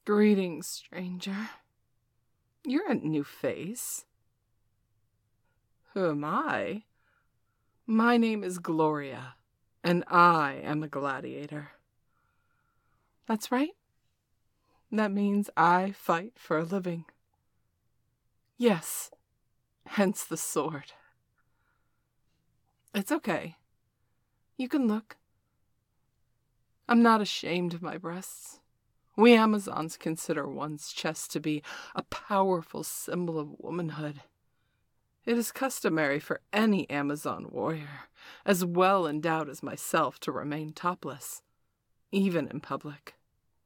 Greetings, stranger. You're a new face. Who am I? My name is Gloria, and I am a gladiator. That's right. That means I fight for a living. Yes, hence the sword. It's okay. You can look. I'm not ashamed of my breasts. We Amazons consider one's chest to be a powerful symbol of womanhood. It is customary for any Amazon warrior, as well endowed as myself, to remain topless, even in public.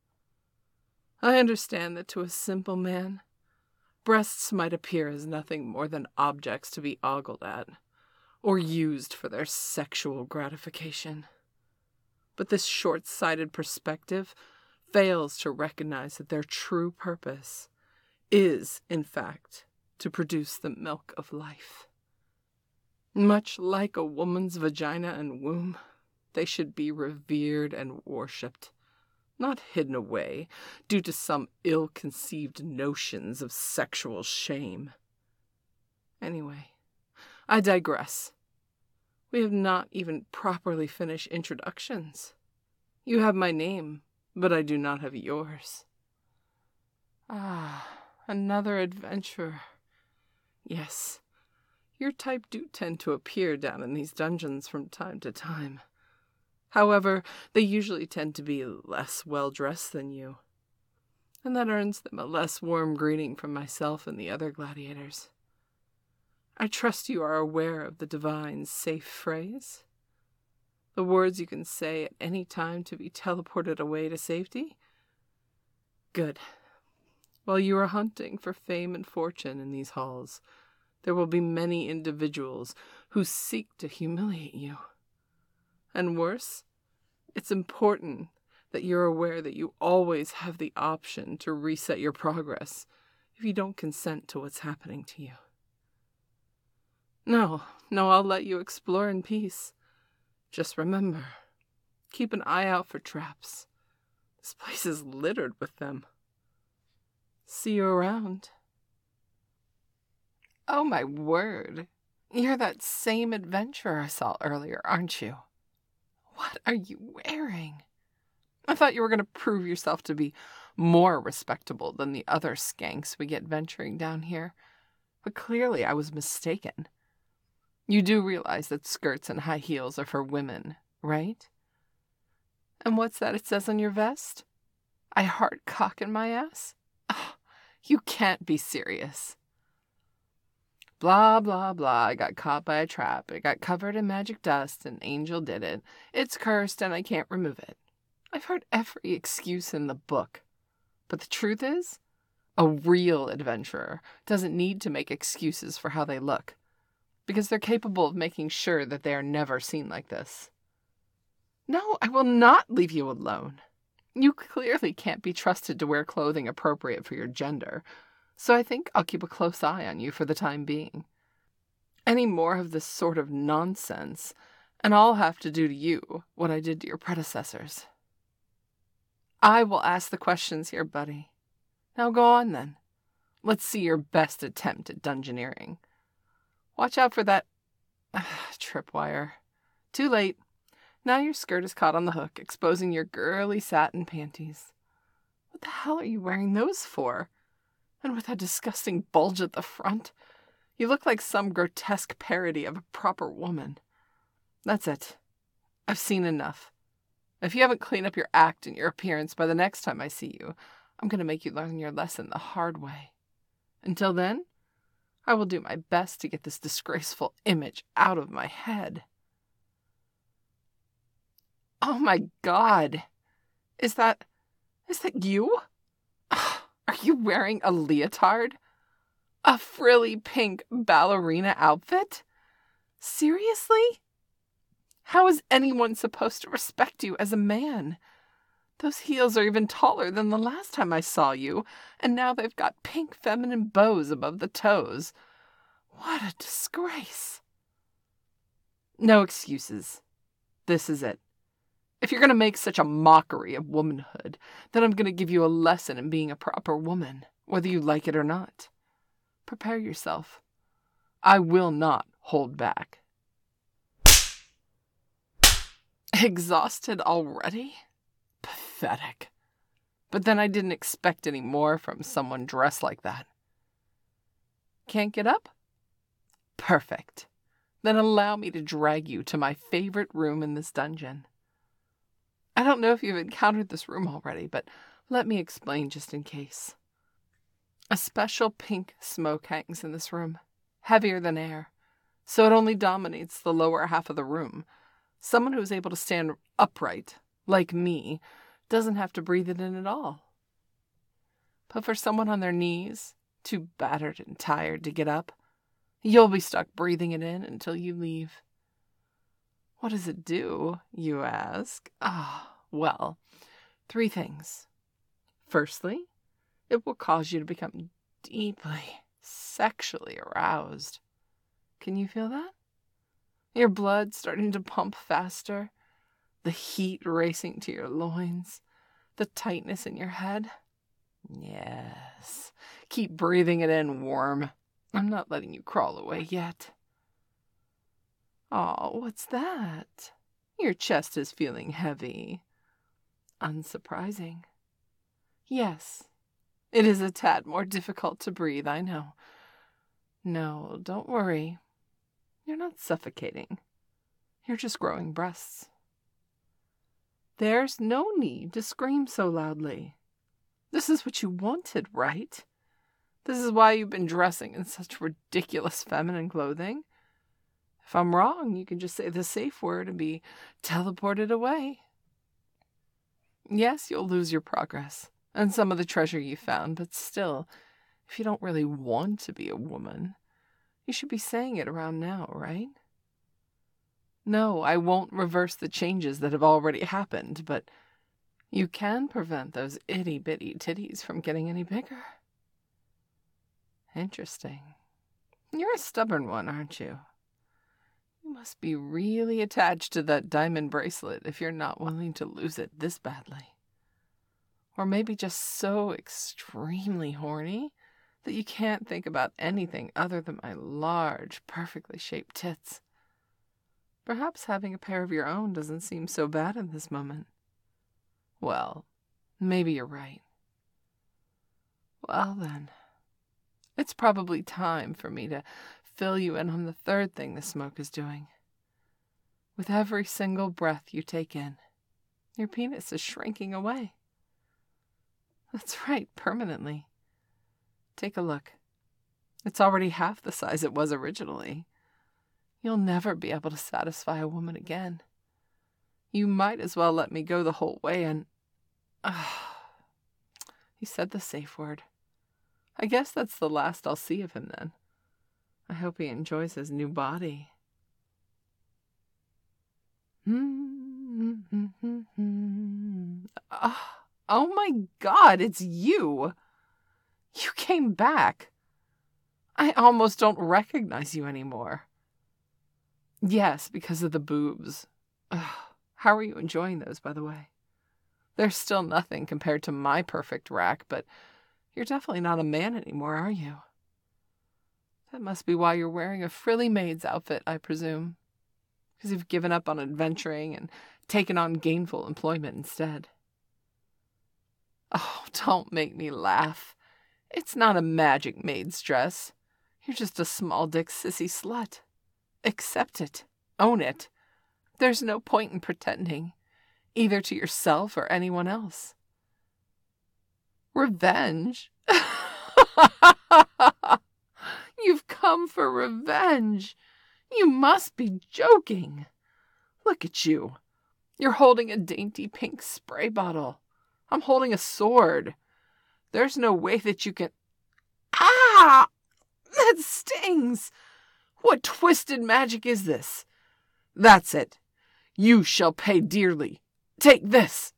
I understand that to a simple man, breasts might appear as nothing more than objects to be ogled at, or used for their sexual gratification. But this short-sighted perspective fails to recognize that their true purpose is, in fact, to produce the milk of life. Much like a woman's vagina and womb, they should be revered and worshipped, not hidden away due to some ill-conceived notions of sexual shame. Anyway, I digress. We have not even properly finished introductions. You have my name, but I do not have yours. Ah, another adventurer. Yes, your type do tend to appear down in these dungeons from time to time. However, they usually tend to be less well-dressed than you, and that earns them a less warm greeting from myself and the other gladiators. I trust you are aware of the divine safe phrase? The words you can say at any time to be teleported away to safety? Good. While you are hunting for fame and fortune in these halls, there will be many individuals who seek to humiliate you. And worse, it's important that you're aware that you always have the option to reset your progress if you don't consent to what's happening to you. No, I'll let you explore in peace. Just remember, keep an eye out for traps. This place is littered with them. See you around. Oh my word, you're that same adventurer I saw earlier, aren't you? What are you wearing? I thought you were going to prove yourself to be more respectable than the other skanks we get venturing down here, but clearly I was mistaken. You do realize that skirts and high heels are for women, right? And what's that it says on your vest? I heart cock in my ass? Oh, you can't be serious. Blah, blah, blah, I got caught by a trap. It got covered in magic dust, and Angel did it. It's cursed, and I can't remove it. I've heard every excuse in the book. But the truth is, a real adventurer doesn't need to make excuses for how they look, because they're capable of making sure that they are never seen like this. No, I will not leave you alone. You clearly can't be trusted to wear clothing appropriate for your gender, so I think I'll keep a close eye on you for the time being. Any more of this sort of nonsense, and I'll have to do to you what I did to your predecessors. I will ask the questions here, buddy. Now go on, then. Let's see your best attempt at dungeoneering. Watch out for that tripwire. Too late. Now your skirt is caught on the hook, exposing your girly satin panties. What the hell are you wearing those for? And with that disgusting bulge at the front, you look like some grotesque parody of a proper woman. That's it. I've seen enough. If you haven't cleaned up your act and your appearance by the next time I see you, I'm going to make you learn your lesson the hard way. Until then, I will do my best to get this disgraceful image out of my head. Oh my God! Is that you? Are you wearing a leotard? A frilly pink ballerina outfit? Seriously? How is anyone supposed to respect you as a man? Those heels are even taller than the last time I saw you, and now they've got pink feminine bows above the toes. What a disgrace. No excuses. This is it. If you're going to make such a mockery of womanhood, then I'm going to give you a lesson in being a proper woman, whether you like it or not. Prepare yourself. I will not hold back. Exhausted already? Pathetic. But then I didn't expect any more from someone dressed like that. Can't get up? Perfect. Then allow me to drag you to my favorite room in this dungeon. I don't know if you've encountered this room already, but let me explain just in case. A special pink smoke hangs in this room, heavier than air, so it only dominates the lower half of the room. Someone who is able to stand upright, like me, doesn't have to breathe it in at all. But for someone on their knees, too battered and tired to get up, you'll be stuck breathing it in until you leave. What does it do, you ask? Well, 3 things. Firstly, it will cause you to become deeply sexually aroused. Can you feel that? Your blood starting to pump faster, the heat racing to your loins, the tightness in your head. Yes, keep breathing it in, worm. I'm not letting you crawl away yet. Oh, what's that? Your chest is feeling heavy. Unsurprising. Yes, it is a tad more difficult to breathe, I know. No, don't worry. You're not suffocating. You're just growing breasts. There's no need to scream so loudly. This is what you wanted, right? This is why you've been dressing in such ridiculous feminine clothing. If I'm wrong, you can just say the safe word and be teleported away. Yes, you'll lose your progress and some of the treasure you found, but still, if you don't really want to be a woman, you should be saying it around now, right? No, I won't reverse the changes that have already happened, but you can prevent those itty-bitty titties from getting any bigger. Interesting. You're a stubborn one, aren't you? You must be really attached to that diamond bracelet if you're not willing to lose it this badly. Or maybe just so extremely horny that you can't think about anything other than my large, perfectly shaped tits. Perhaps having a pair of your own doesn't seem so bad in this moment. Well, maybe you're right. Well then, it's probably time for me to fill you in on the 3rd thing the smoke is doing. With every single breath you take in, your penis is shrinking away. That's right, permanently. Take a look. It's already half the size it was originally. You'll never be able to satisfy a woman again. You might as well let me go the whole way and... He said the safe word. I guess that's the last I'll see of him then. I hope he enjoys his new body. Oh my God, it's you! You came back. I almost don't recognize you anymore. Yes, because of the boobs. How are you enjoying those, by the way? They're still nothing compared to my perfect rack, but you're definitely not a man anymore, are you? That must be why you're wearing a frilly maid's outfit, I presume. Because you've given up on adventuring and taken on gainful employment instead. Oh, don't make me laugh. It's not a magic maid's dress. You're just a small-dick sissy slut. Accept it. Own it. There's no point in pretending, either to yourself or anyone else. Revenge? You've come for revenge. You must be joking. Look at you. You're holding a dainty pink spray bottle. I'm holding a sword. There's no way that you can... Ah! That stings! What twisted magic is this? That's it. You shall pay dearly. Take this.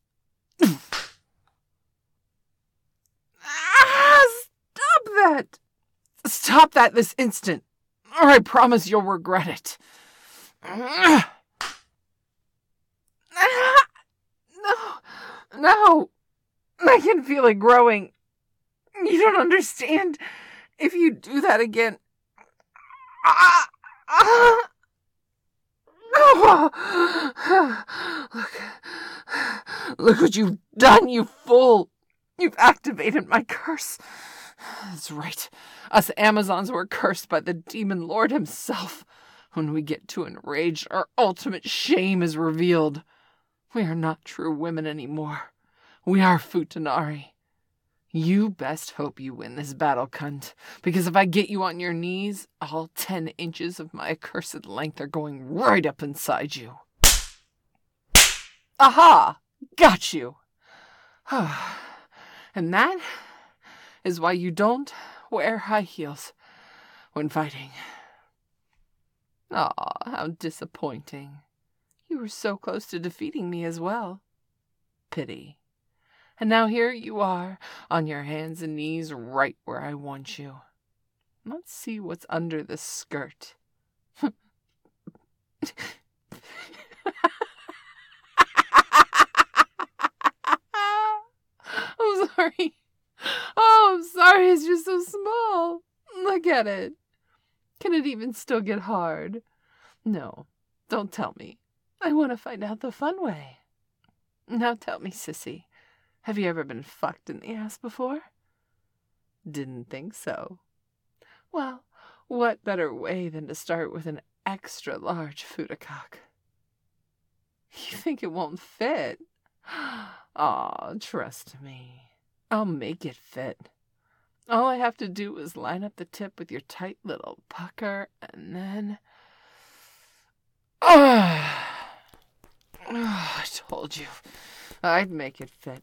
Stop that! Stop that this instant, or I promise you'll regret it. No! I can feel it growing. You don't understand. If you do that again... Look what you've done, you fool. You've activated my curse. That's right. Us Amazons were cursed by the demon lord himself. When we get too enraged, our ultimate shame is revealed. We are not true women anymore. We are Futanari. You best hope you win this battle, cunt, because if I get you on your knees, all 10 inches of my accursed length are going right up inside you. Aha! Got you! And that is why you don't wear high heels when fighting. Aw, how disappointing. You were so close to defeating me as well. Pity. And now here you are, on your hands and knees, right where I want you. Let's see what's under this skirt. I'm sorry. Oh, I'm sorry, it's just so small. Look at it. Can it even still get hard? No, don't tell me. I want to find out the fun way. Now tell me, sissy. Have you ever been fucked in the ass before? Didn't think so. Well, what better way than to start with an extra large Fudacock? You think it won't fit? Aw, trust me. I'll make it fit. All I have to do is line up the tip with your tight little pucker, and then... I told you. I'd make it fit.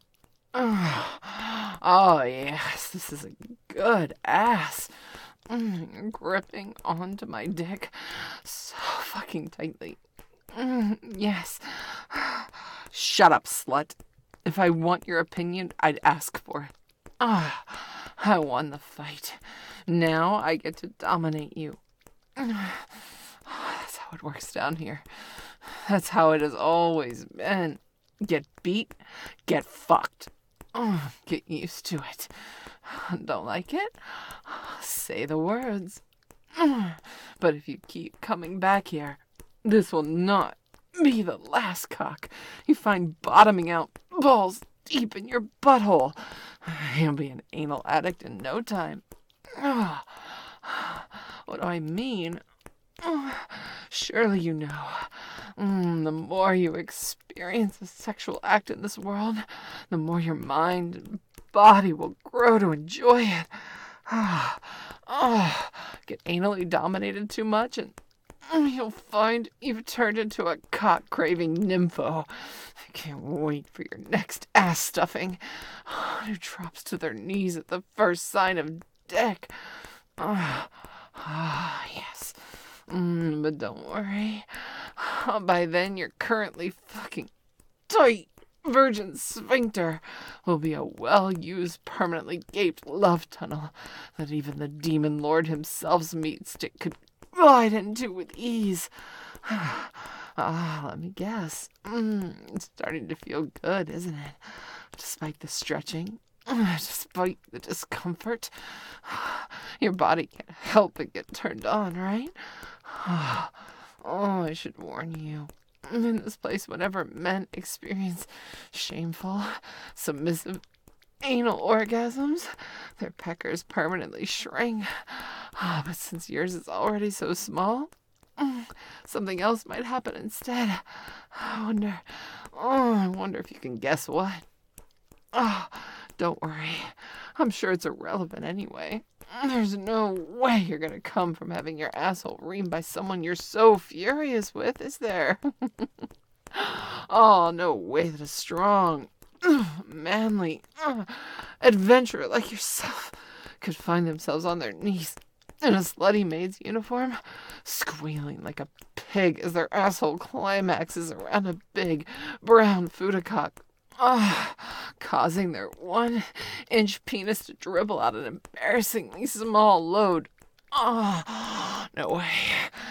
Oh, yes, this is a good ass. You're gripping onto my dick so fucking tightly. Yes. Shut up, slut. If I want your opinion, I'd ask for it. I won the fight. Now I get to dominate you. That's how it works down here. That's how it has always been. Get beat, get fucked. Get used to it. Don't like it? Say the words. But if you keep coming back here, this will not be the last cock you find bottoming out balls deep in your butthole. You'll be an anal addict in no time. What do I mean? Surely you know. The more you experience a sexual act in this world, the more your mind and body will grow to enjoy it. Get anally dominated too much and you'll find you've turned into a cock-craving nympho. I can't wait for your next ass stuffing. Who drops to their knees at the first sign of dick. Yes. But don't worry. By then, your currently fucking tight virgin sphincter will be a well-used, permanently gaped love tunnel that even the demon lord himself's meat stick could glide into with ease. Let me guess. It's starting to feel good, isn't it? Despite the stretching, despite the discomfort, your body can't help but get turned on, right? I should warn you. In this place, whenever men experience shameful, submissive, anal orgasms, their peckers permanently shrink. But since yours is already so small, something else might happen instead. I wonder if you can guess what. Don't worry. I'm sure it's irrelevant anyway. There's no way you're gonna come from having your asshole reamed by someone you're so furious with, is there? No way that a strong, manly adventurer like yourself could find themselves on their knees in a slutty maid's uniform, squealing like a pig as their asshole climaxes around a big brown Fudacock. Causing their 1-inch penis to dribble out an embarrassingly small load. No way.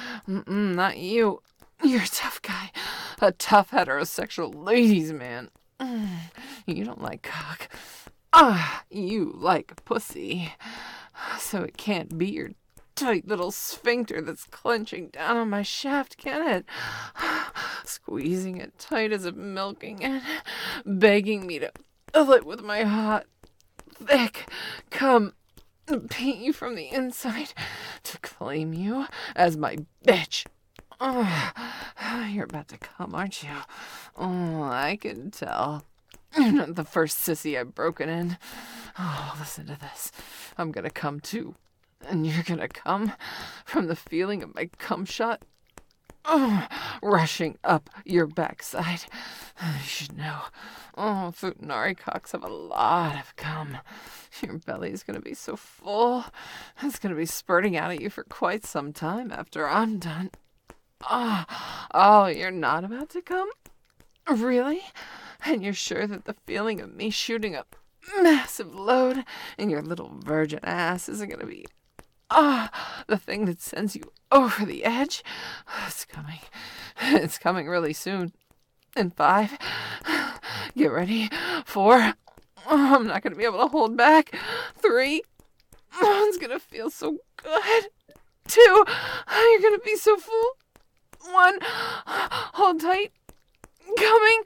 Not you. You're a tough guy. A tough heterosexual ladies' man. You don't like cock. Ah, you like pussy. So it can't be your tight little sphincter that's clenching down on my shaft, can it? Squeezing it tight as if milking it, begging me to fill it with my hot, thick cum, paint you from the inside, to claim you as my bitch. Oh, you're about to come, aren't you? Oh, I can tell. You're not the first sissy I've broken in. Oh, listen to this. I'm gonna come too. And you're gonna come from the feeling of my cum shot rushing up your backside. You should know. Oh, Futanari cocks have a lot of cum. Your belly's gonna be so full. It's gonna be spurting out at you for quite some time after I'm done. Oh, you're not about to come? Really? And you're sure that the feeling of me shooting a massive load in your little virgin ass isn't gonna be the thing that sends you over the edge? It's coming. It's coming really soon. In 5. Get ready. 4. I'm not gonna be able to hold back. 3. It's gonna feel so good. 2. You're gonna be so full. 1. Hold tight. Coming.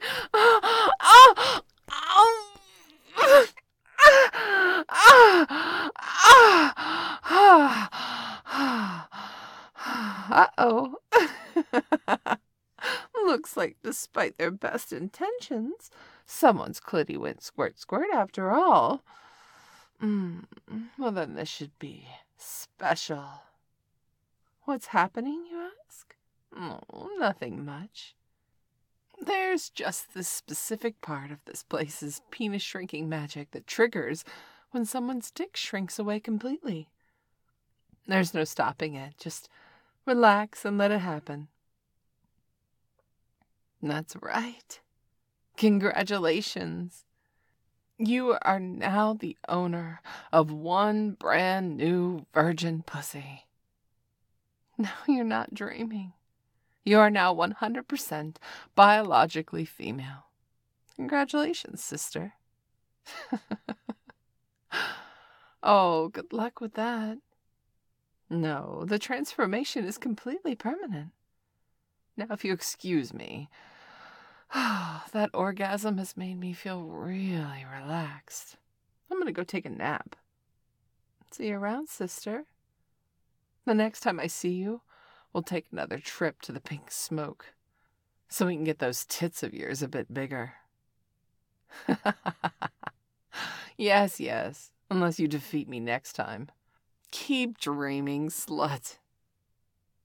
Uh-oh. Looks like, despite their best intentions, someone's clitty went squirt squirt after all. Well, then this should be special. What's happening, you ask? Oh, nothing much. There's just this specific part of this place's penis shrinking magic that triggers when someone's dick shrinks away completely. There's no stopping it. Just relax and let it happen. That's right. Congratulations. You are now the owner of one brand new virgin pussy. No, you're not dreaming. You are now 100% biologically female. Congratulations, sister. Oh, good luck with that. No, the transformation is completely permanent. Now, if you excuse me, that orgasm has made me feel really relaxed. I'm going to go take a nap. See you around, sister. The next time I see you, we'll take another trip to the pink smoke so we can get those tits of yours a bit bigger. Yes, unless you defeat me next time. Keep dreaming, slut.